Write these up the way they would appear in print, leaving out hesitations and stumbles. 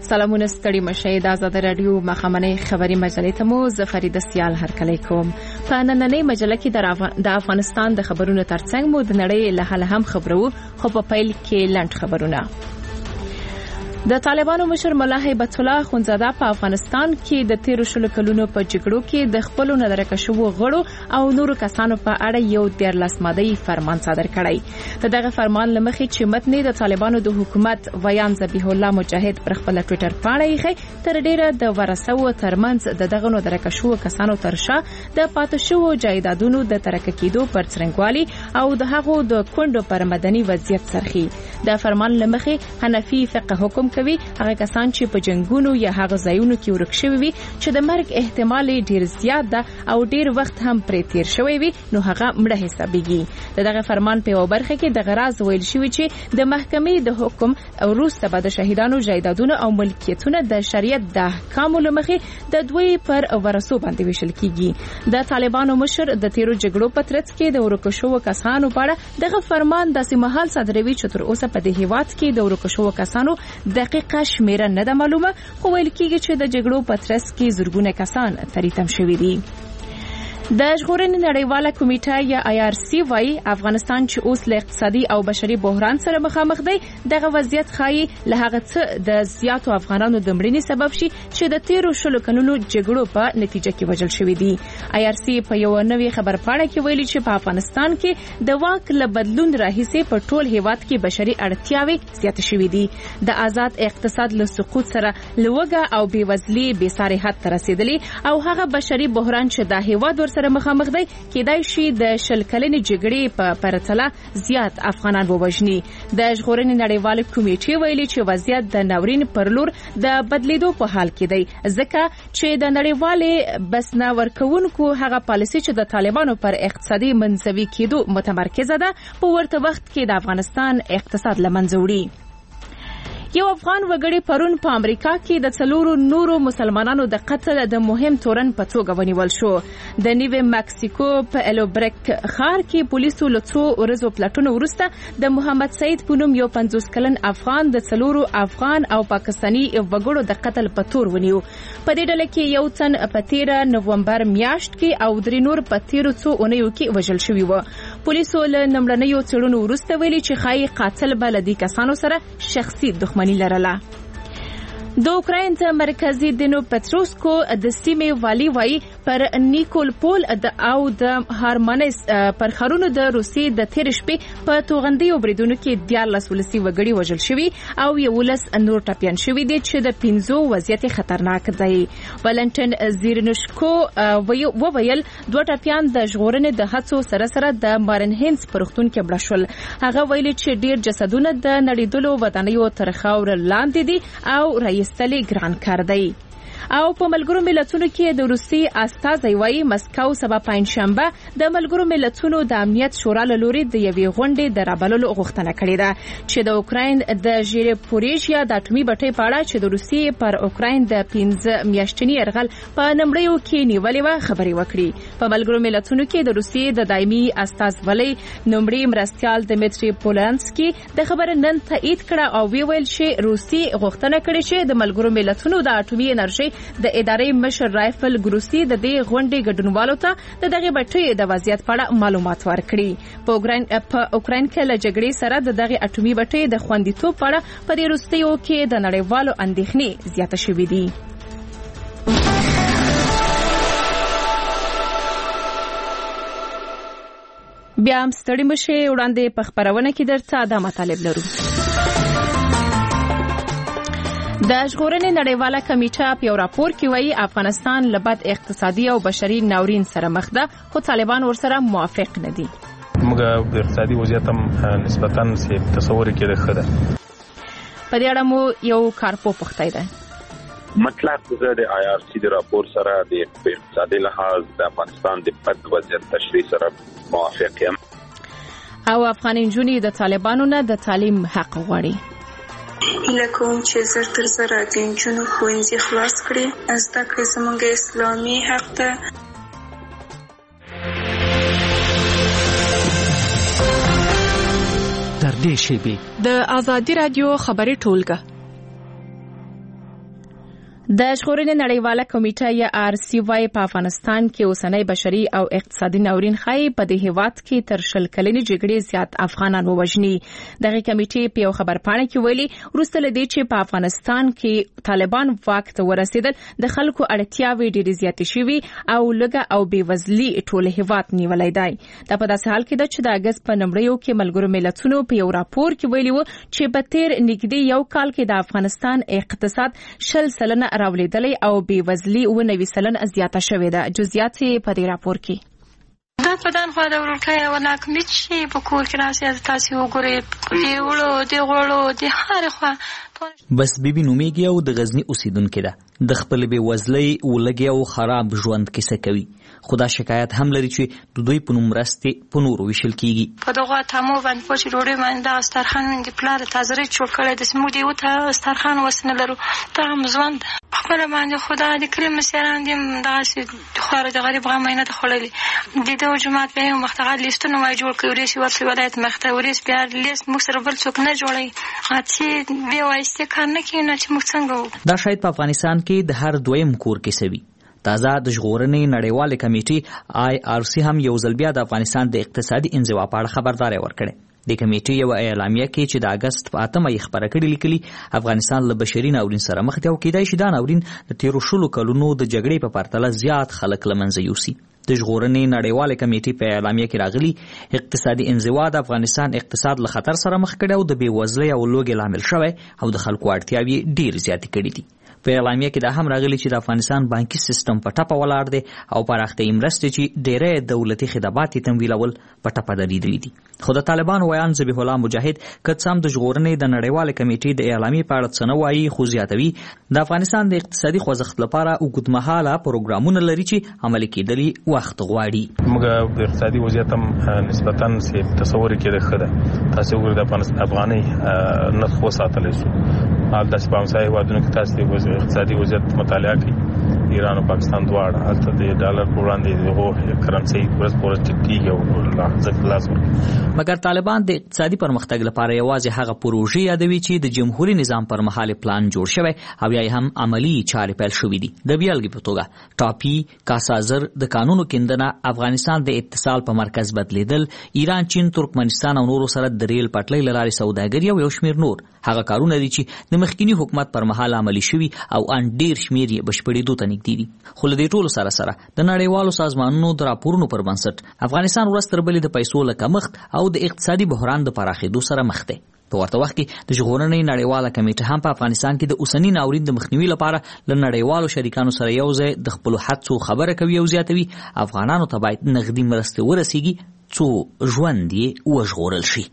سلامونه ستړي مشئ د آزاد رادیو مخامنۍ خبري مجلې ته مو زه فریده سیال هرکلی کوم. په نننۍ مجله کې د افغانستان د خبرونو ترڅنګ مو د نړۍ له حاله هم خبرو، خو په پیل کې لنډ خبرونه. د طالبانو مشر ملا هیبت الله خونزاده په افغانستان کې د 13 کلونو په جګړو کې د خپل نظرکه شو غړو او نورو کسانو په اړه یو 13 ماده‌ای فرمان صادر کړی. دغه فرمان لمخې چې متن د طالبانو د حکومت ویان ذبیح الله مجاهد پر خپل ټوئیټر پاڼه یې تر ډیره د ورسو ترمنځ دغه نظرکه شو کسانو ترشا د پاتې شو جایدادونو د ترک کېدو پر څرنګوالي او د هغو د کونډو پر مدني وضعیت سرخي. د فرمان لمخې حنفي فقه حکم کوي هغه کسان چې په جنگونو یا هغه ځایونو کې ورک شوي وي چې د مرګ احتمال ډیر زیات ده او ډیر وخت هم پرې تیر شوی وي نو هغه مړه حسابيږي. دغه فرمان په برخه کې د غراز ویل شوی چې د محکمې د حکم او روسته به د شهیدانو جایدادونه او ملکیتونه د شریعت د احکامو لمخې د دوی پر ورسو باندې ویشل کیږي. د طالبانو مشر د 13 جګړو په ترڅ کې د ورک شوو کسانو په اړه دغه فرمان د سیمهال صادروي چې تر اوسه په دې هیواد کې د ورک شوو کسانو دقیقه شمیره نه ده معلومه، خو ویل کېږي چې د جګړو په ترڅ کې زرګونه کسان تریتم شوي دي. د ژغورنې نړیواله کمیټه یا IRC وايي افغانستان چې اوس له اقتصادي او بشري بحران سره مخامخ دی، دغه وضعیت ښایي له هغه څه د زیاتو افغانانو د مړینې سبب شي چې د 13 کلونو جګړو په نتیجه کې وژل شوي دي. IRC په یو نوې خبرپاڼه کې ویلي چې په افغانستان کې د واک له بدلون راهیسې په ټول هیواد کې بشري اړتیاوې زیات شوي دي. د آزاد اقتصاد له سقوط سره لوږه او بېوزلي بېساري حد ته رسیدلي او هغه بشري بحران چې د هیواد سره مخامخ دی کېدای شي د شل کلنې جګړې په پرتله زیات افغانان ووژني. د ژغورنې نړیواله کمیټې ویلي چې وضعیت د ناورین پر لور د بدلیدو په حال کې دی، ځکه چې د نړیوالې بسنه ورکوونکو هغه پالیسي چې د طالبانو پر اقتصادي منزوي کېدو متمرکزه ده په ورته وخت کې د افغانستان اقتصاد له منځه وړي. یو افغان وګړي پرون په امریکا کې د 4 نورو مسلمانانو د قتل د مهم تورن په توګه ونیول شو. د نیو مکسیکو په الوبرک ښار کې پولیسو له 2 ورځو پلټونو وروسته د محمد سعید په نوم یو 50 کلن افغان د 4 افغان او پاکستاني وګړو د قتل په تور ونیو. په دې ډله کې یو تن په 13 نومبر میاشت کې او 3 نور په 13 اونیو کې وژل شوي و. پولیسو له نمړنیو څېړنو وروسته ویلي چې ښایي قاتل به له دې کسانو سره شخصي دښمني لرله. د اوکراین د مرکزی دنیپروپیترووسک د سیمې والی وایي پر نیکولپول او د هارمانس پر خارونو د روسیې د 13 شپې په توغندیو بریدونو کې 14 ولسي وګړي وژل شوي او 11 نور ټپیان شوي دي چې د 15 وضعیت خطرناک دی. ولنټین زیرنوشکو وویل 2 ټپیان د ژغورنې د هڅو سره سره د مارنهینز پروختون کې مړه شول. هغه ویلي چې ډیر جسدونه د نړیدلو ودانیو تر خاور لاندې دي او رئیستلی ګران کار دی. او په ملګرو ملتونو کې د روسي استازي وایي مسکو سبا پنځشنبه د ملګرو ملتونو د امنیت شورا له لوري د یوې غونډې د رابللو غوښتنه کړې ده چې د اوکراین د ژیریپوریژیا د اټومي بټۍ په اړه چې د روسي پر اوکراین د 15 میاشتني یرغل په نمړیو کې نیولې و خبري وکړي. په ملګرو ملتونو کې د روسي د دایمي استازولۍ نمړي مرستيال دمیټری پولانسکي د خبرې نن تایید کړه او ویل چې روسي غوښتنه کړې چې د ملګرو ملتونو د اټومي انرژي د ادارې مشر رایفل ګروسی د دې غونډې ګډونوالو ته د دغه بټۍ د وضعیت په اړه معلومات ورکړي. په اوکراین کې له جګړې سره د دغه اټومي بټۍ د خوندیتوب په اړه په دې وروستیو کې د نړیوالو اندېښنې زیاته شوې دي. بیا هم ستړي مشئ، وړاندې په خبرونه کې درته دا مطالب لرو. د ژغورنې نړیواله کمیټه په یو راپور کې وایي افغانستان له بد اقتصادي او بشري ناورین سره مخ ده، خو طالبان ورسره موافق نه دي. موږ د اقتصادي وضعیت هم نسبتاً تصور کې ده خده. په دې اړه مو یو کارپو پوښتنه ده. مطلب د IRC د راپور سره د اقتصادي لحاظ د افغانستان د بد وضعیت تشریح سره موافق یم. او افغان نجونې د طالبانو نه د تعلیم حق غواړي. هیله کوم چې زر تر زره د نجونو ښوونځي خلاص کړي. زده کړې زموږ اسلامي حق ده. تر دې شیبې د آزادي رادیو خبري ټولګه د ژغورنې نړیواله کمیټه یا RCY په افغانستان کې اوسنۍ بشري او اقتصادي ناورین ښایي په دې هیواد کې تر 10 کلنې جګړې زیات افغانان ووژني. دغه کمیټې په یو خبرپاڼه کې ویلي وروسته له دې چې په افغانستان کې طالبان واک ته ورسېدل د خلکو اړتیاوې ډېرې زیاتې شوې او لږه او بېوزلي ټول هیواد نیولای دی. دا په داسې حال کې ده چې د اګست په لومړیو کې ملګرو ملتونو په یو راپور کې ویلي و چې په تیر نږدې یو کال کې د افغانستان اقتصاد 10% راولېدلی او بېوزلي 90% زیاته شوې ده. جزئیات په دې راپور کې دا په دان خو د ورکای او ناکمې چې په کور کې راځي تاسو وګورئ دی وړو دی غوړو دی هر خوا. بس بیبي نومیږي او د غزنی اوسیدونکې ده. د خپل بېوزلۍ ولګي او خراب ژوند کیسه کوي. خدا شکایت هم لري چې د دوی په نوم مرستې په نورو ویشل کیږي. په دغه تمو باندې پوښتنه ډوډۍ باندې د سترخان د پلار تازه جوړ کړی د سمو دی او ته سترخان وسنه لرو ته هم ځوند خپل باندې خدا د کریم سیران دې دغه خور د غریب غمینه ته خړلې د دې جماعت په یو مختغل لیستونه وای جوړ کړی ورسې ورسې ولایت مختوريس بیا لیست موږ سره بل څوک نه جوړي هڅه به وایسته کار نه کینې چې موږ څنګه. دا شاید په افغانستان کې د هر دویم کور کې سوي. تازه د ژغورنې نړیواله کمیټې IRC هم یو ځل بیا د افغانستان د اقتصادي انزوا په اړه خبرداري ورکړه. د کمیټې یو اعلامیه کې چې د اګست په 8 یې خبره کړې لیکلي افغانستان له بشري ناورین سره مخ دی او کېدای شي دا ناورین د 13 کلونو د جګړې په پرتله زیات خلک له منځه یوسي. د ژغورنې نړیواله کمیټې په اعلامیه کې راغلي اقتصادي انزوا د افغانستان اقتصاد له خطر سره مخ کړي او د بېوزلۍ او لوږې لامل شوی او د خلکو اړتیاوې ډېر زیاتې کړي دي. په اعلامیه کې دا هم راغلي چې د افغانستان بانکي سیستم په ټپه ولاړ دی او پراختیایي مرستې چې ډېری دولتي خدمات یې تمویلول په ټپه درېدلي دي. خو د طالبان ویان ذبیح الله مجاهد که څه هم د ژغورنې د نړیواله کمیټې د اعلامیې په اړه څه نه وایي خو زیاتوي د افغانستان د اقتصادي خوځښت لپاره اوږدمهاله پروګرامونه لري چې عملي کېدلي وخت غواړي. موږ د اقتصادي وضعیت هم نسبتاً تصور کې ښه ده. تاسو وګورئ د افغانۍ نرخ وساتلی شو. حال داسې په همسایه هېوادونو کې تاسو د اقتصادي وضعیت مطالعه کړئ ایران او پاکستان دواړه هلته د ډالر په وړاندې دغو کرنسۍ ورځ په ورځ ټیټېږي او لاس ورکوي. مګر طالبان د اقتصادي پرمختګ لپاره یوازې هغه پروژې یادوي چې د جمهوري نظام پر مهال پلان جوړ شوی او یا هم عملی چارې پیل شوې دي. د بیلګې په توګه ټاپي کاسازر د قانونو کیندنه افغانستان د اتصال په مرکز بدلیدل ایران چین ترکمنستان او نورو سره د ریل پټلۍ له لارې سوداګري او یو شمېر نور هغه کارونه دي چې د مخکینی حکومت پر مهال عملي شوي او ان ډیر شمېر یې بشپړېدو ته نږدې دي. خو له دې ټولو سره سره د نړیوالو سازمانونو د راپورونو پر بنسټ افغانستان ورځ تر بلې د پیسو له کمښت او د اقتصادي بحران د پراخېدو سره مخ دی. په ورته وخت کې د ژغورنې نړیواله کمیټه هم په افغانستان کې د اوسني ناورین د مخنیوي لپاره له نړیوالو شریکانو سره یو ځای د خپلو هڅو خبره کوي او زیاتوي افغانانو ته باید نغدي مرستې ورسیږي څو ژوند یې وژغورل شي.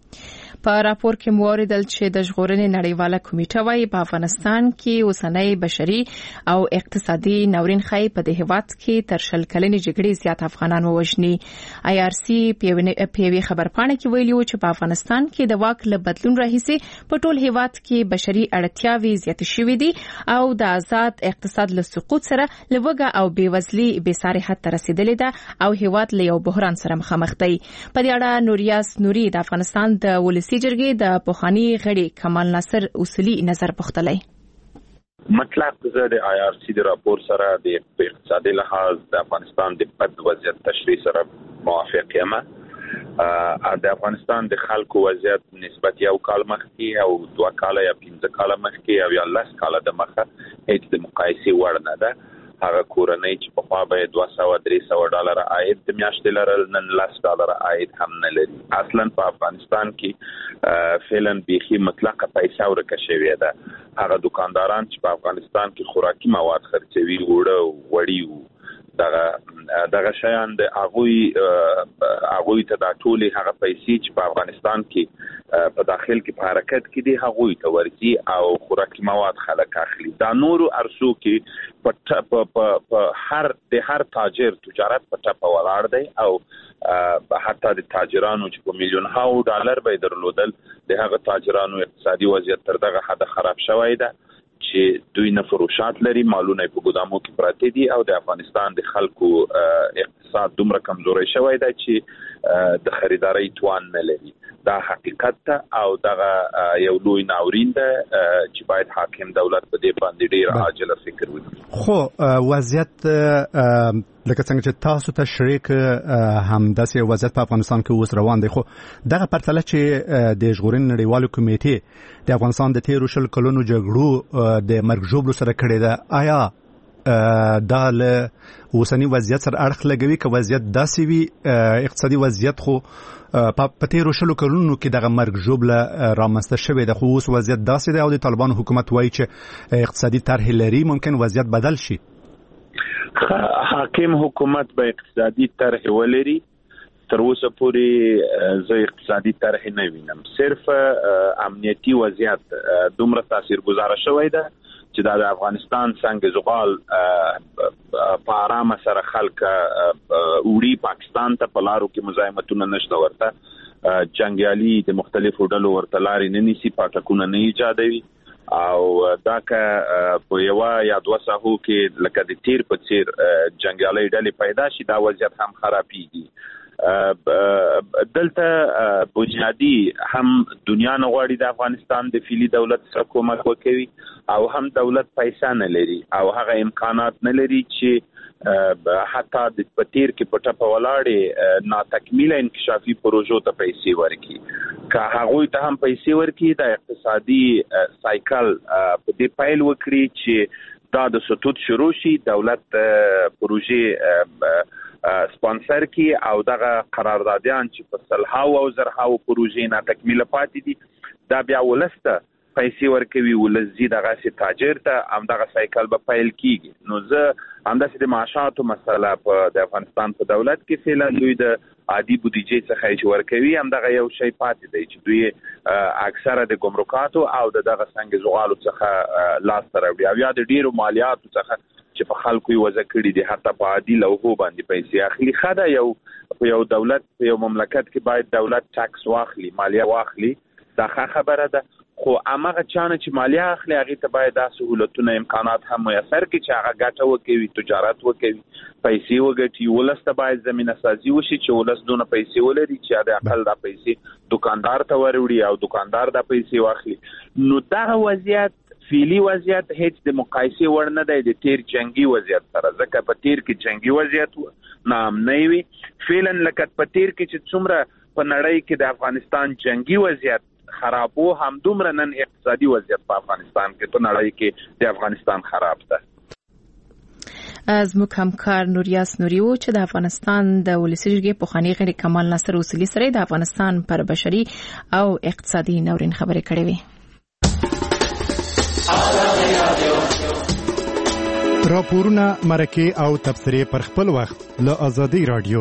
په راپور کې موریدل چې د ژغورنې نړیواله کمیټه وايي په افغانستان کې اوسنۍ بشري او اقتصادي ناورین ښایي په دې هیواد کې تر 10 کلنې جګړې زیات افغانان ووژني. IRC په یوې خبرپاڼه کې ویلي و چې په افغانستان کې د واک له بدلون راهیسې په ټول هیواد کې بشري اړتیاوې زیاتې شوې دي او د آزاد اقتصاد له سقوط سره لوږه او بېوزلي بېساري حد ته رسیدلې ده او هیواد له یو بحران سره مخامخ دی. په دې اړه نوریاس نوري د افغانستان د ولسی جرګې د پوخانی غړي کمال ناصر اصولي نظر پختلی. مطلب زه د IRC د راپور سره د اقتصادي لحاظ د افغانستان د بد وضعیت تشریح سره موافق یم. د افغانستان د خلکو وضعیت نسبت یو کال مخکې او 2 کال یا 15 کال مخکې او یا 10 کال د مخه هیڅ د مقایسې وړ نه ده. هغه کورنۍ چې په خوا به $200-300 عاید د میاشتې لرل نن $10 عاید هم نه لري. اصلا په افغانستان کې فعلا بیخي مطلقه پیسې ورکه شوې ده. هغه دکانداران چې په افغانستان کې خوراکي مواد خرڅوي وړي دغه شیان د هغوی ته دا ټولې هغه پیسې چې په افغانستان کې په داخل کې په حرکت کې دي هغوی ته ورځي او خوراکي مواد خلک اخلي. دا نورو ارسو کې په هر تاجر تجارت په ټپه ولاړ دی او حتی د تاجرانو چې په $1,000,000 ډالر به درلودل د هغه تاجرانو اقتصادي وضعیت تر دغه حد خراب شوی ده چې دوی نه فروشات لري مالونه په ګودامو کې پراته دي او د افغانستان د خلکو اقتصاد دومره کمزوري شوی دی چې د خریداري توان نه لري. دا حقیقت ته او دا یو لوی ناورین ده چې باید حاکم دولت په دې باندې ډیر عاجله فکر وکړي. خو وضعیت لکه څنګه چې تاسو ته شریک هم داسې وضعیت په افغانستان کې اوس روان دی، خو دغه پرتله چې د ژغورنې نړیوالو کمیټې د افغانستان د تیرو 20 کلونو جګړو د مرګ ژوبلو سره کړې ده، آیا دا له اوسنی وضعیت سره اړخ لګوي که وضعیت داسې وي اقتصادي وضعیت خو په تیرو 20 کلونو کې دغه مرګ ژوبله رامنځته شوې ده، خو اوس وضعیت داسې دی او د طالبانو حکومت وایي چې اقتصادي طرحې لري ممکن وضعیت بدل شي؟ حاکم حکومت به اقتصادي طرح ولري، تر اوسه پورې زه اقتصادي طرح نه وینم، صرف امنیتي وضعیت دومره تاثیرګذاره شوی ده چې د افغانستان څنګه زغال په آرامه سره خلک وړي پاکستان ته په لارو کې مزاحمتونه نشته، ورته جنگیالي د مختلفو ډلو ورته لارې نه نیسي، پاټکونه نه ایجادوي او دا که په یو یا دوه ساحو کې لکه د تیر په څیر جنگیالي ډلې پیدا شي دا وضعیت هم خرابېږي. دلته بنیادی هم دنیا نه غواړي د افغانستان د فعلی دولت سره کومک وکړي او هم دولت پیسې نه لري او هغه امکانات نه لري چې حتی د پتیر کې پټه په ولاړې ناتکمیله انکشافي پروژو ته پیسې ورکړي، که هغوی ته هم پیسې ورکړي د اقتصادي سایکل په دې پیل وکړي چې دا د سطوت شروع شي، دولت پروژې سپانسر کی او دغه قراردادیان چې په سلهاو او زرهاو پروژې نه تکمیله پاتې دي دا بیا ولسته پیسې ورکوي، ولزي دغه سي تاجر ته هم دغه سایکل به پیل کیږي. نو زه همداسې د معاشاتو مسله په د افغانستان په دولت کې فعلا دوی د عادي بودیجې څخه چې ورکوي هم دغه یو شی پاتې دی چې دوی اکثره د ګمرکاتو او دغه څنګه زغالو څخه لاس ته راوړي او یا د ډیرو مالیاتو څخه چې په خلکو یې وضع کړي دي حتی په عادي لوحو باندې پیسې اخلي. خدا یو دولت په یو مملکت کې باید دولت ټاکس واخلي، مالیه واخلي، دا خبره ده، خو هغه چانه چې مالیه اخلي هغه ته باید د سہولتونو امکانات هم میسر کړي چې هغه ګټه وکوي، تجارت وکوي، پیسې وګټي، ولسته باید زمينه سازي وشي چې ولس دونه پیسې ولري چې د اقل د پیسې دکاندار ته وروړي او دکاندار د پیسې واخلي. نو دا وضعیت فعلی وضعیت هیڅ د مقایسې وړ نه دی د تیر جنگي وضعیت سره، ځکه په تیر کې جنگي وضعیت ناامنۍ وي، فعلا لکه په تیر کې چې څومره په نړۍ کې د افغانستان جنگي وضعیت خرابو هم دومره نن اقتصادي وضعیت په افغانستان کې په نړۍ کې د افغانستان خراب ده. از موږ همکار نوریاس نوریو چې د افغانستان د ولسی جرګې پخوانی غړي کمال ناصر اصولي سره د افغانستان پر بشري او اقتصادي ناورین خبرې کړې وي. راپورونه مرکه او تبصرې پر خپل وخت له ازادي رادیو.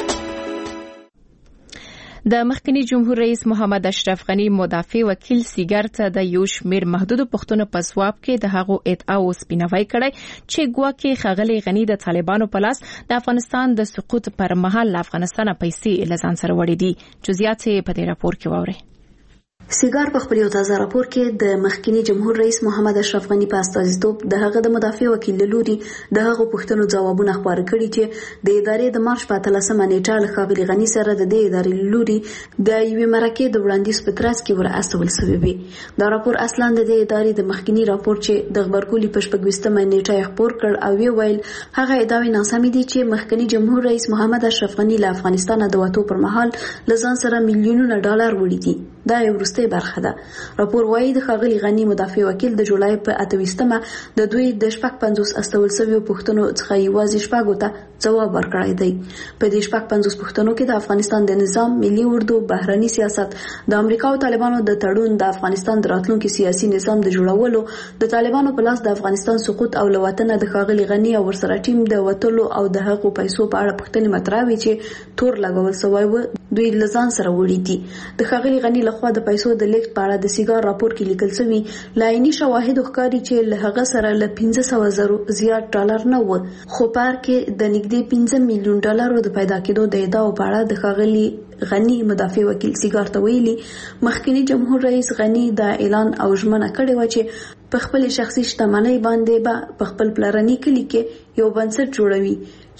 د مخکنی جمهور رئیس محمد اشرف غنی مدافع وکیل سیګر ته د یو شمیر محدود پښتنو په ځواب کې د هغو ادعا او سپیناوی کړی چې ګواکې خغلی غنی د طالبانو په لاس د افغانستان د سقوط پر مهال افغانستان پیسې لزان سره وړي دي. جزئیات په دې راپور کې واورئ. سیګار په خپل یو تازه راپور کې د مخکنی جمهور رئیس محمد اشرف غنی په استازیتوب د هغه د مدافع وکیل لوري د هغه پښتنو ځوابونه خبر کړي چې د ادارې د مارچ په 13مه نیټه له ښاغلي غنی سره د دې ادارې لوري د یوې مرکې د وړاندیز په ترڅ کې ور استول شوی وي. دا راپور اصلا د دې ادارې د مخکنی راپور چې د خبرګولي په 20مه نیټه خبر کړ او وی ویل هغه ادعاوې ناسمې دي چې مخکنی جمهور رئیس محمد اشرف غنی له افغانستان د وټو پر مهال لزان سره میلیونونه ډالر وړي دي. دا یو وروستۍ برخه ده. راپور وايي د ښاغلي غنی مدافع وکیل د جولای په 28مه د دوی د 50 استول شوی پښتنو څخه یوازې شپږو ته ځواب ورکړی دی. په دې 50 پښتنو کې د افغانستان د نظام، ملي اردو، بهرني سیاست، د امریکا او طالبانو د تړون، د افغانستان د راتلونکي سیاسي نظام د جوړولو، د طالبانو په لاس د افغانستان سقوط او لوطن د ښاغلي غنی او ورسره ټیم د وټلو او د هغو پیسو په اړه پوښتنې مطرح وي چې تور لګول شوی و دوی لزان سره وړي دي. د ښاغلي غنی لخوا د پیسو د لیږد په اړه د سیګار راپور کې لیکل شوی لایني شواهد ښکاري چې له هغه سره له 15,000 زیات ډالر نه و، خو پار کې د نږدې 15 میلیون ډالرو د پیدا کېدو د ادعاو په اړه د ښاغلي غنی مدافع وکیل سیګار ته ویلي مخکنی جمهور رئیس غنی دا اعلان او ژمنه کړې و چې په خپل شخصي شتمنۍ باندې به په خپل پلرني کلی کې یو بنسټ جوړوي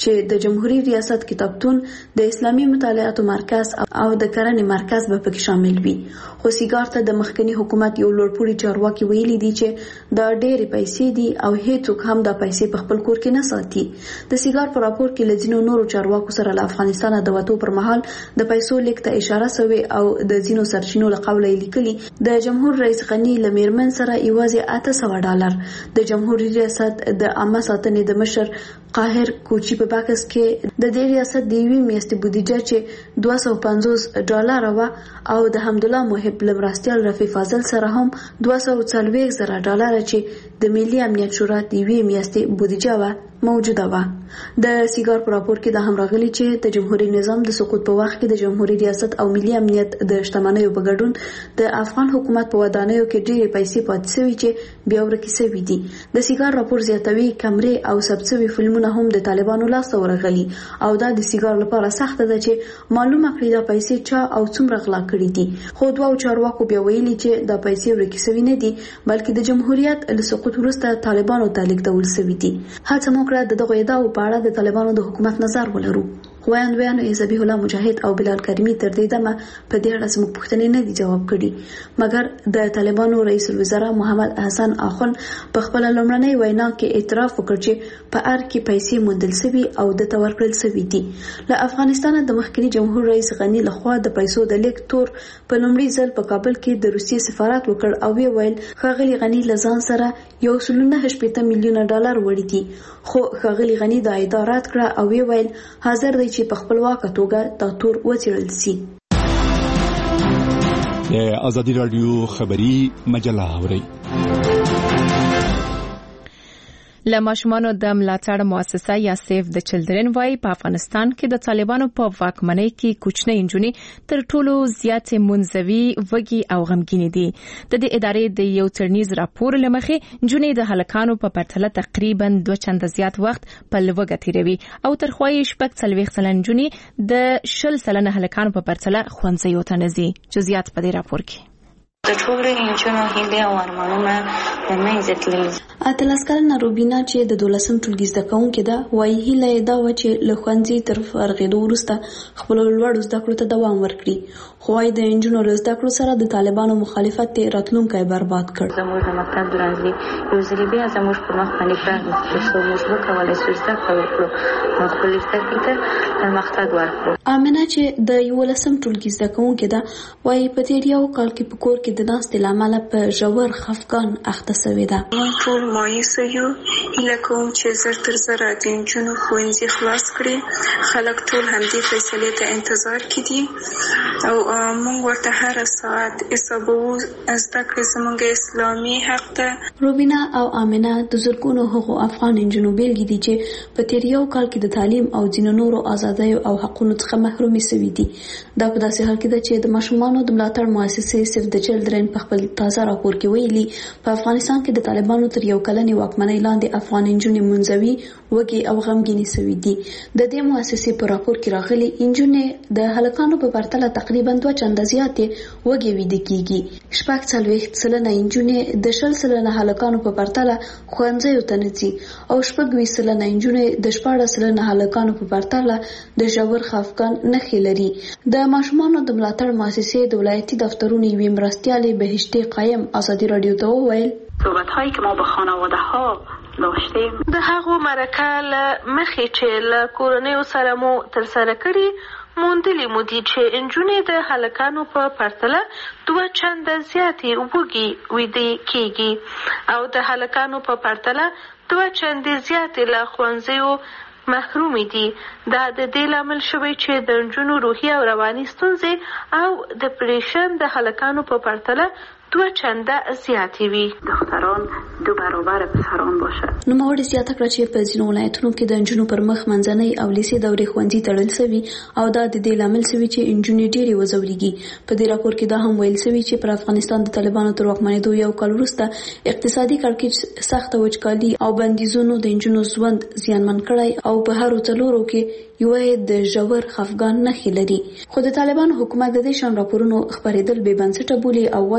چې د جمهوریت ریاست کتابتون د اسلامي مطالعاتو مرکز او د کرنې مرکز به پکې شامل وي. خو سیګار ته د مخکنی حکومت یو لوړپوړي چارواکي ویلي دي چې دا ډېرې پیسې دي او هیڅوک هم دا پیسې په خپل کور کې نه ساتي. د سیګار په راپور کې لزینو نورو چارواکو سره له افغانستان د وټو پر مهال د پیسو لیک ته اشاره شوې او د ځینو سرچینو له قوله لیکلي د جمهور رئیس غنی له میرمن سره یوازې $800 د جمهوریت ریاست د عامه ساتنې د مشر قاهر کوچی په باکس کې د دې ریاست د یوې میاشتې بودیجه چې $250 و او د حمدالله محب لمرستیال رفیع فاضل سره هم $240,000 چې د ملي امنیت شورا د یوې میاشتې بودیجه و موجوده و. د سیګار په راپور کې د هم راغلي چې د جمهوریت نظام د سقوط په وخت کې د جمهوریت ریاست او ملي امنیت د شتمنیو په ګډون د افغان حکومت په ودانیو کې ډېرې پیسې پاتې شوي چې بیا ورکې شوي دي. د سیګار راپور زیاتوي کمرې او ثبت شوي فلمونه هم د طالبانو لاسته ورغلي او دا د سیګار لپاره سخته ده چې معلومه کړي دا پیسې چا او څومره غلا کړي دي. خو دوه چارواکو بیا ویلي چې دا پیسې ورکې شوي نه دي بلکې د جمهوریت له سقوط وروسته طالبانو ته لیږدول شوي دي. هڅه مو کړه د دغو ادعاو په اړه د طالبانو د حکومت نظر ولرو. ویاندویانو ذبیح الله مجاهد او بلال کریمی تر دې دمه په دې اړه زموږ پوښتنې نه دي جواب کړي مګر د طالبانو رئیس الوزرا محمد حسن اخون په خپل لومړنۍ وینا کې اعتراف وکړ چې په ار کې پیسې موندل شوي او د تور کړل شوي دي. له افغانستان د مخکنی جمهور رئیس غنی لخوا د پیسو د لیک تور په لومړي ځل په کابل کې د روسیې سفارت وکړ او ویل ښاغلي غنی لزان سره $1.8 میلیونه وړي دي. خو ښاغلي غنی دا ادعا رد کړه او ویل حاضر دی چې په خپلواکه توګه دا تور وڅېړل شي. د ازادي رادیو خبری مجله اورئ. له ماشومانو د ملاتړ مؤسسه یا سیف د چلډرن وای په افغانستان کې د طالبانو په واکمنۍ کې کوچنۍ نجونې تر ټولو زیاتې منزوي وږي او غمګینې دي. د دې ادارې د یو څېړنیز راپور لمخې نجونې د هلکانو په پرتله تقریبا 2 چنده زیات وخت په لوږه تیروي او تر خوای 40% نجونې د 20% هلکانو په پرتله ښوونځیو ته نه ځي. جزئیات په دې راپور کې. د ټولو نجونو هیلې او ارمانونه د منځه تللي. 18 کلنه روبینا چې د 12م ټولګي زده کوونکې ده وایي هیله یې دا وه چې له ښوونځي تر فارغېدو وروسته خپلو لوړو زده کړو ته دوام ورکړي. خو وایي د نجونو له زده کړو سره د طالبانو مخالفت یې راتلونکی برباد کړ. زموږ د مکتب درانځلي یو ځلې بیا زموږ په مخ باندې پرانیست ترڅو موږ وکولی شو زده کړه وکړو او خپلې زده کړې ته پرمختګ ورکړو. آمنه چې د 11م ټولګي زده کوونکې ده وایي په تېر یو کال کې په کور کې د ناستې له امله په ژور خفګان اخته شوې ده. موږ ټول مایوسه یو. هیله کوم چې زر تر زره د نجونو ښوونځي خلاص کړي. خلک ټول همدې فیصلې ته انتظار کې دي او موږ ورته هر ساعت حسابوو. زده کړې زموږ اسلامي حق ده. روبینا او آمنه د زرګونو هغو افغان نجونو بیلګې دي چې په تېر یو کال کې د تعلیم او ځینو نورو ازادیو او حقونو څخه محرومې شوي دي. دا په داسې حال کې ده چې د ماشومانو د ملاتړ مؤسسې سیف د چلډرن په خپل تازه راپور کې ویلي په افغانستان کې د طالبانو تر یو کلنې واکمنۍ لاندې افغان نجونې منزوي وږي او غمګینې شوي دي. د دې مؤسسې په راپور کې راغلي نجونې د هلکانو په پرتله تقریبا 2 چنده زیاتې وږي ویده کیږي. 40% نجونې د 20% هلکانو په پرتله ښوونځیو ته نه ځي او 20% نجونې د 14% هلکانو په پرتله د ژور خفګان نښې لري. د ماشومانو د ملاتړ مؤسسې د ولایتي دفترونو یوې مرستیالې بهشتي قایم ازادي رادیو ته وویل صحبت‌هایی که ما با خانواده‌ها داشتیم د هغو مرکه له مخې چې له کورنیو سره مو ترسره کړي موندلي مو دي چې نجونې د هلکانو په پرتله 2 چنده زیاتې وږي ویده کیږي او د هلکانو په پرتله 2 چنده زیاتې له ښوونځیو محرومې دي. دا د دې لامل شوی چې د نجونو روحي او رواني ستونزې او د پریشن د هلکانو په پرتله 2 چنده زیاتې وي. دختران 2 برابر پسران باشد. نوموړي زیاته کړه چې په ځینو ولایتونو کې د نجونو پر مخ منځنۍ او لیسې دورې ښوونځي تړل شوي او دا د دې لامل شوي چې نجونې ډېرې وځورېږي. په دې راپور کې دا هم ویل شوي چې پر افغانستان د طالبانو تر واکمنېدو یو کال وروسته اقتصادي کړکېچ سخته وچکالي او بندیزونو د نجونو ژوند زیانمن کړی او په هرو څلورو کې یوه د ژور خفګان نښې لري. خو د طالبانو حکومت د دې شان راپورونو خپرېدل بې بنسټه بولي او وایي دا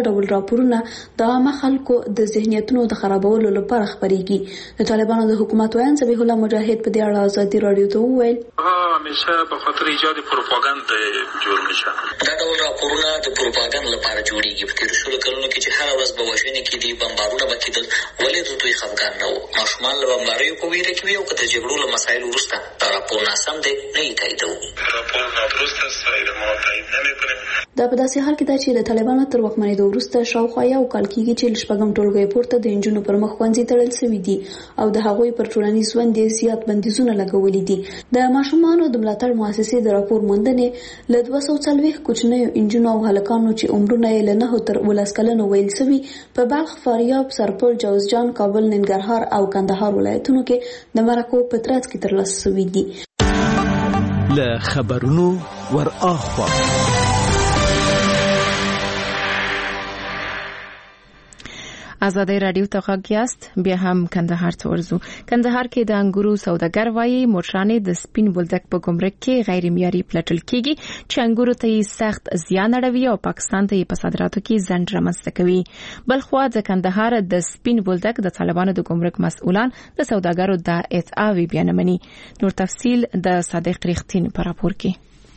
ډول راپورونه د عامه خلکو د ذهنیتونو د خرابولو لپاره خبريږي. د طالبانو د حکومت وایي ذبیح الله مجاهد په دې اړه ازادي رادیو ته وویل همیشه به خاطر ایجاد پروپاګاندا جوړ نشه. دا ډول راپورونه د پروپاګاندا لپاره جوړیږي. په تیر شلو کلونو کې چې هر ورځ به وژنې کېدې، بمبارونه به کېدل، ولې د دوی خفګان نه و؟ ماشومان له بمباریو په ویره کې وي او که د جګړو له مسایلو وروسته دا راپور ناسم دی نه یې تاییدوو. راپور نادرست است و ما تایید نمی‌کنیم. دا په داسې حال کې ده چې د طالبانو تر واکمنېدو وروسته شاوخوا یو کال کېږي چې له شپږم ټولګي پورته د نجونو پر مخ ښوونځي تړل شوي دي او د هغوی پر ټولنیز ژوند یې زیات بندیزونه لګولي دي. د ماشومانو د ملاتړ مؤسسې د راپور موندنې له 240 کوچنیو نجونو او هلکانو چې عمرونه یې له 9 تر 12 کلونو ویل شوي په بلخ، فاریاب، سرپل، جوزجان، کابل، ننګرهار او کندهار ولایتونو کې د مرکو په ترڅ کې ترلاسه شوي دي. له خبرونو ور اخوا آزادی رادیو ته غږ یاست. بیا هم کندهار ته ورځو. کندهار کې د انګورو سوداګر وایي موټرانې د سپین بولدک په ګمرک کې غیر معیاري پلټل کیږي چې انګورو ته سخت زیان اړوي او پاکستان ته په صادراتو کې ځنډ رامنځته کوي. بلخوا د کندهار د سپین بولدک د طالبانو د ګمرک مسؤلان د سوداګرو د ادعاوې بیانمني. نور تفصیل د صادق ریختین په راپور کې.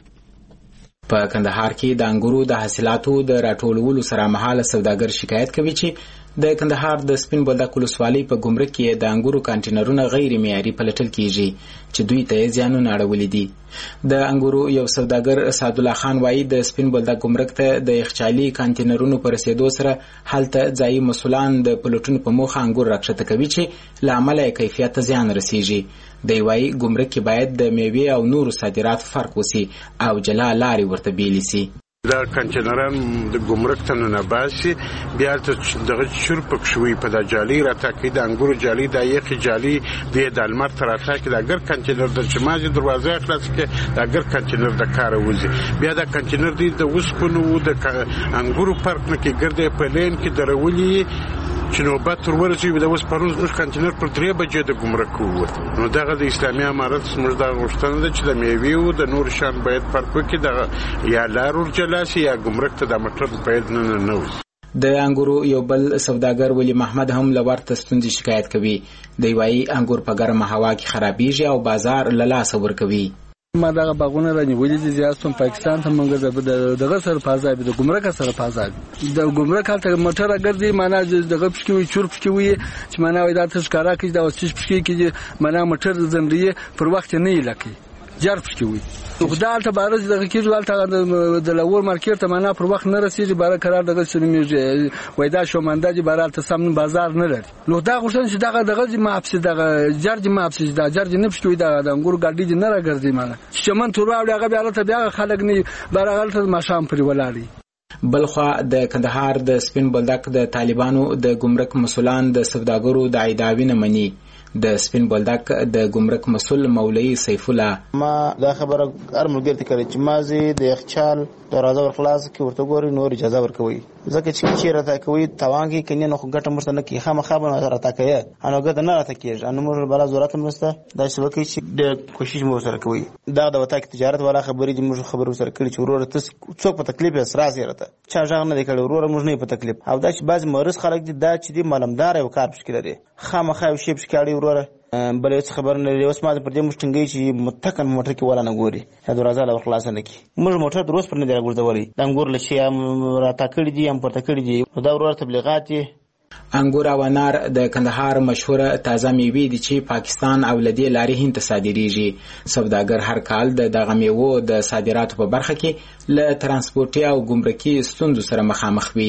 په کندهار کې د انګورو د حاصلاتو د راټولولو سره مهاله سوداګر شکایت کوي چې د کندهار د سپین بولدک ولسوالۍ په ګمرک کې د انګورو کانټینرونه غیر معیاري پلټل کیږي چې دوی ته زیانونه اړولي دي. د انګورو یو سوداګر سعد الله خان وایي د سپین بولدک ګمرک ته د یخچالي کانټینرونو پر رسیدو سره هلته ځایي مسؤلان د پلټونو په موخه انګور راکښته کوي چې له امله کیفیت ته زیان رسیږي. دی وایي ګمرک کې باید د میوې او نورو صادراتو فرق وسی او جلا لارې ورته بیلې سي. دا کانټینران د ګمرک ته نه باسي، بیا ته دغه شور پکښوي په د جالي راټاکي د انګورو جالي د یخي جالي د دالمر تر راټاکي د اگر کانټینر د چمازي دروازه خلاص کې د اگر کانټینر د کار وځي. بیا د کانټینر دی د وسپنو د انګورو فرق نه کې ګرځي په لین کې درولي چې نوبت تر ورسي د اوس پرون زموږ کانټینر پر 3 بجې د ګمرک ووت. نو دغه د اسلامي امارت زموږ د غوښتنه ده چې د میوې او د نور شان باید فرق وکړي، د یا لارور جلاسي یا ګمرک ته د موټر باید نه وځي. د انګورو یو بل سوداګر ولی محمد هم لورته ستونزې شکایت کوي. دی وایي انګور په ګرمه هوا کې خرابېږي او بازار له لاسه ورکوي. ما دغه باغونه رانیولې دي زیاتون پاکستان ته مونږ دغه سره پازاب د ګمرک سره پازاب د ګمرک حالت موټر ګرځي معنا دغه پښکوي چور پښکوي چې معنا وای دا تشکارا کې دا وسچ پښکي کې معنا موټر زندګي پر وخت نه لکه جار پښکوي. خدای ته بارز دغه کې ولته د لور مارکیټ ته معنا پر وخت نه رسیږي، بار قرار دغه سیمه وای دا شو منده بارال ته سم بازار نه لري. نو دا غوښتنه چې دغه ماپس دغه جرج ماپس دا جرج نه پښتوي دا د انګور ګاډي نه راګرځي معنا چې من تور راوړي هغه بیا ته بیا خلک نه بارغل ته ماشام پر ولاړي. بلخوا د کندهار د سپین بولدک د طالبانو د ګمرک مسؤلان د سوداګرو د ادعاوې نه مني. د سپین بولدک د ګمرک مسؤل مولوی سیف الله ما دا خبره ارمګر ته کړی چې مازی د یخچال دروازه ورخلاص کې ورته ګوري نور اجازه ورکوي ځکه چې راته کوي توانګي کني نو ګټه مرته نه کی خامخا به راته کوي انو ګټه نه راته کیږي انو مور بل ضرورت مسته دا څه وکړي چې د کوشش مو سره کوي. دا د وتا تجارت والا خبرې موږ خبرو سره کړی چې ورور ته څوک په تکلیف اسراس راته چا ځان نه کړي ورور موږ نه په تکلیف او دا چې بعض مریض خلک دي دا چې دی معلومدار او کار مشکل لري خامخا یو شی بشکاړي ورور بل څه خبر نه لري. اوس ما پر دې مشتنګي چې متکن موټر کې ولا نه ګوري دا دروازه لا خلاص نه کی موږ موټر دروس پر نه دی ګورځولي د انګور لشي هم راته کړی دي هم پرته کړی دي دا ورور تبلیغات دي. انګور او انار د کندهار مشهوره تازه میوې دي چې پاکستان او لدی لارې هند ته صادریږي. سوداګر هر کال دغه میوو د صادراتو په برخه کې له ترانسپورتي او ګمرکي ستونزو سره مخامخ وي.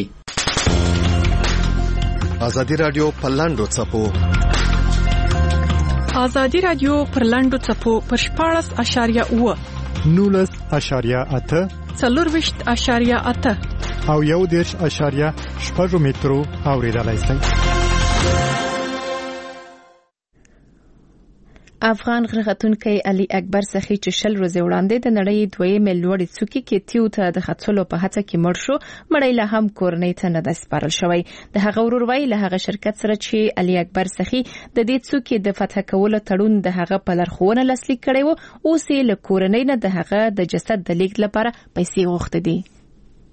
آزادی رادیو پلاندو چپو آزادی رادیو پر لاندو چپو پر 14.9 19.8 4.8 او 1.8 مترو اوریدلای شئ. افغان غرغتونکي علي اکبر سخي چې 10 ورځې وړاندې د نړۍ دویمه لوړې څوکې کې تیو ته د خڅلو په هڅه کې مړ شو، مړی له هم کورنۍ ته نه د سپارل شوی. د هغه ورور وی له هغه شرکت سره چې علي اکبر سخي د دې څوکې د فتح کولو تړون د هغه په لارښوونه لاسلیک کړی و، اوس یې له کورنۍ نه د هغه د جسد د لیږد لپاره پیسې غوښتې دي.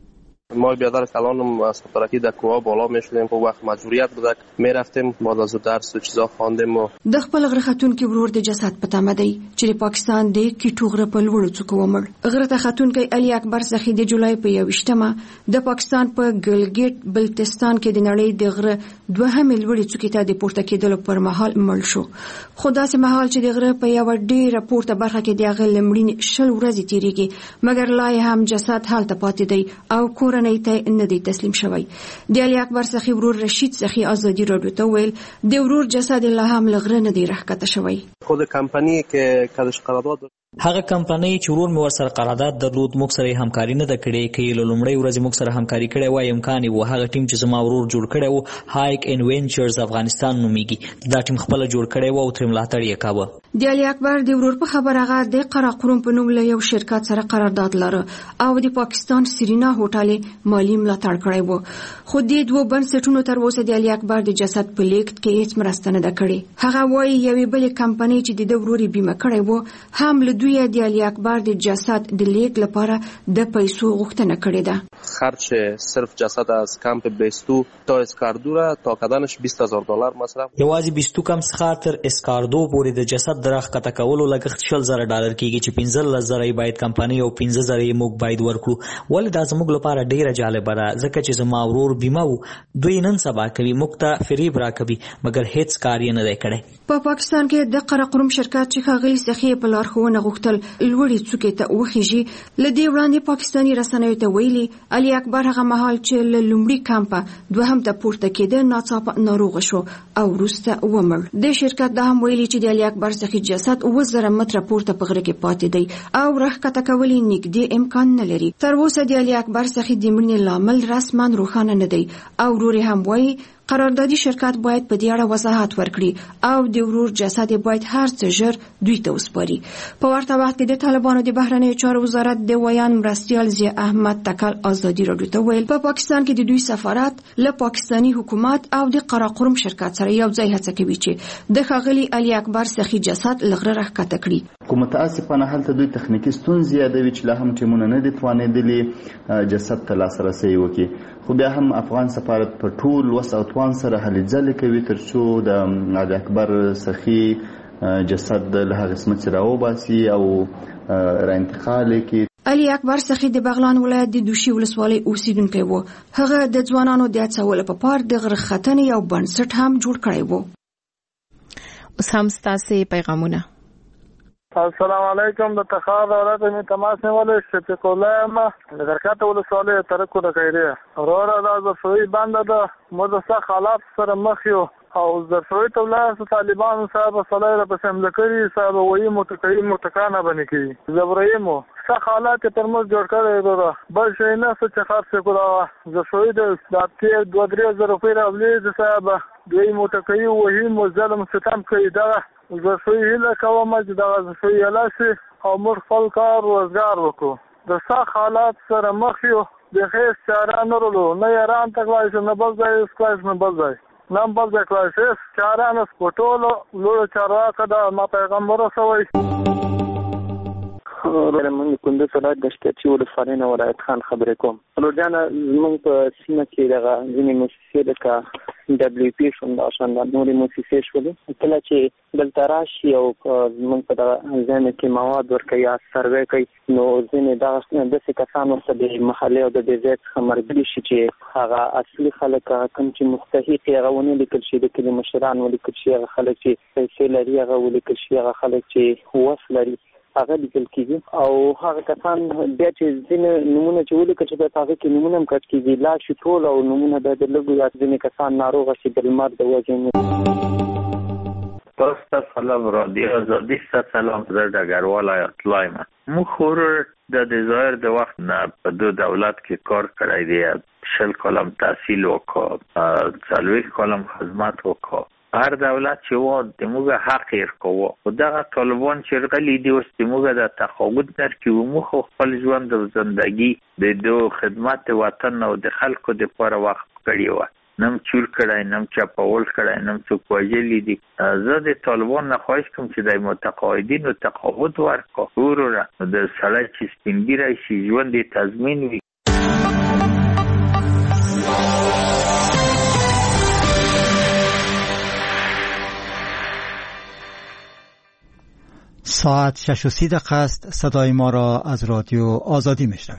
ما بیادر کلانم سفارتی در کوه بالا میشدیم په وقت مجبوریت بود میرفتیم بعد از درس و چیزا خواندیم و د خپل غره خاتونکو ورور د جسد په تمه دی چې د پاکستان د کیټو غره په لوړو څوکو ومړ. غره ته خاتونکو علي اکبر سخي د جولای په 21مه د پاکستان په ګلګیټ بلتستان کې د نړۍ د غره دوهمې لوړې څوکې ته د پورته کېدلو پر مهال مړ شو. خو داسې مهال چې د غره په یو ډېره پورته برخه کې د هغه لمړینې 20 ورځې تیریږي مګر لا هم جسد هلته پاتې دی او کورنۍ ته نه دی تسلیم شوی. د علي اکبر سخي ورور رشید سخي ازادي راډیو ته ویل د ورور جسد لا هم لغره نه دی راښکته شوی. خود کمپنی که کدش قرارداد هغه کمپنۍ چې ورور مې ورسره قرارداد درلود موږ سره همکاري نه ده کړې کې له لومړۍ ورځې موږ سره همکاري کړې وای امکان و هغه ټیم چې زما ورور جوړ کړی و هایک انوینچرز افغانستان نومیږي دا ټیم خپل جوړ کړی و او تر ملاتړ یې کاوه. د علي اکبر د ورور په خبر هغه د قراقرم په نوم له یو شرکت سره قرارداد لري او د پاکستان سرینا هوټل مالی ملاتړ کړی و. خو د دوه بنسټونو تر اوسه د علي اکبر د جسد په لیکت کې هیڅ مرسته نه ده کړې. هغه وایي یوې بلې کمپنۍ چې د ورور بیمه کړی و هم له دوی د علي اکبر د جسد د لیک لپاره د پیسو غوښتنه کړې ده. خرج صرف جسد از کمپ بیستو تا اسکاردو را تا کدنش $20,000 مصرف. یوازې بیستو کم څخه تر اسکاردو پورې د جسد درښکته کولو لګښت $10,000 کیږي چې $15,000 باید کمپنۍ او $15,000 موږ باید ورکړو. ولې دا زموږ لپاره ډیره جالبه ده ځکه چې زما ورور بیمه وو دوی نن سبا کوي موږ ته فریب راکوي مګر هیڅ کار یې نه دی کړی. په پاکستان کې د قراقرم شرکت چې ښاغلي سخي په لارښوونه غوښتل لوړې څوکې ته وخیږي لدې وړاندې پاکستاني رسنیو ته ویلي علي اکبر هغه مهال چې له لومړي کمپه دوهم ته پورته کېده ناڅاپه ناروغ شو او وروسته ومړ. د شرکت دا هم ویلي چې د علي اکبر سخي جسد 1000 متره پورته په غره کې پاتې دی او راښکته کول یې نږدې امکان نه لري. تر اوسه د علي اکبر سخي د مړینې لامل رسما روښانه نه دی او ورور هم وایي قراردادي شرکت باید په دې اړه وضاحت ورکړي او د ورور جسد باید هر څه ژر دوی ته وسپاري. په ورته وخت کې د طالبانو د بهرنیو چارو وزارت د ویان مرستیال ضیاء احمد تکل ازادي راډیو ته ویل په پاکستان کې د دوی سفارت له پاکستاني حکومت او د قراقرم شرکت سره یو ځای هڅه کوي چې د ښاغلي علي اکبر سخي جسد لغره راښکته کړي. خو متاسفانه هلته دوی تخنیکی ستونزې یادوي چې لا هم ټیمونه نه دي توانېدلي جسد ته لاسرسی وکړي. خو بیا هم افغان سفارت په ټول وس او توان سره هلې ځلې کوي تر څو د علي اکبر سخي جسد له هغه قسمت چې راوباسي او را انتقال کړي. علي اکبر سخي د بغلان ولایت د دوشي ولسوالۍ اوسیدونکی و. هغه د ځوانانو د هڅولو په پار د غره ختنې یو بنسټ هم جوړ کړی و. اوس هم ستاسې پیغامونه. السلام علیکم د تخار اورات می تماس نیولې شفیق الله ما د درکات ولسوالۍ ترکو د خیریه اورا د زفوی باندې د مدرسه حالات سره مخ یو او زفوی تولاس طالبان صاحب صلی الله علیه وسلم لکري صاحب وایي متکانه باندې کی زبرایمو څه حالات ترمز جوړ کړی دا بل شي نه څه خاص کولا زفوی د داتې 2-3 روپۍ راولې صاحب دوی متکي وایي مظلم ستم کوي دا زفوی هله کومه چې دا زفوی لاسي او موږ خپل کار روزګار وکړو د څه حالات سره مخ یو د هیڅ چاره نه ورلو نه ایران ته وایي نه بل ځای اسکواش نه بل ځای نام بل ځای کلاسیس چاره نه سپټولو لوړ چارواکه دا ما پیغمبر سوی من کندوز ولایت د شپېچي ولسوالۍ نه ولایت خان خبرې کوم. روزانه زموږ په سیمه کې دغه ځینې موسسې لکه WP فاونډیشن د نورې موسسې شولې کله چې دلته راشي او زموږ په دغه ځای کې مواد ورکوي یا سروې کوي نو ځینې داسې کسان ورته د محلې او د دې ځای څخه ملګري شي چې هغه اصلي خلک کوم چې مستحق یې هغه ونه لیکل شي د کلي مشران ولیکل شي هغه خلک چې پیسې لري هغه ولیکل شي هغه خلک چې وس لري هغه لیکل کیږي او هغه کسان بیا چې ځینې نمونه چې ولیکل شي په هغه کې نمونه هم کټ کیږي لا شي ټول او نمونه د لږو یا ځینې کسان ناروغه شي د لمر د وجې نه. تاسو سلام رادیو آزادی سلام زه ډګروال آیت الله یم. مخور د ظاهر د وخت نه په دولت کې کار کړی دی 20 کلم تحصیل وکړ 40 کلم خدمت وکړ. هر دولت چې و د موږ حق یې کوو او دغه طالبان چې غلي دي اوس د موږ د تقاعد در کې موږ خپل ژوند او زندگی د خدمت وطن او د خلکو د لپاره وقف کړی و نم چور کړای نم چاپول کړای نم څوک وجلی دي. زه د طالبان نه خواهش کوم چې د متقاعدینو تقاعد ورکړي ورور د سړی چې سپینګیری شي ژوند یې تضمین وي. ساعت 6:30 است. صدای ما را از رادیو آزادی میشنوید.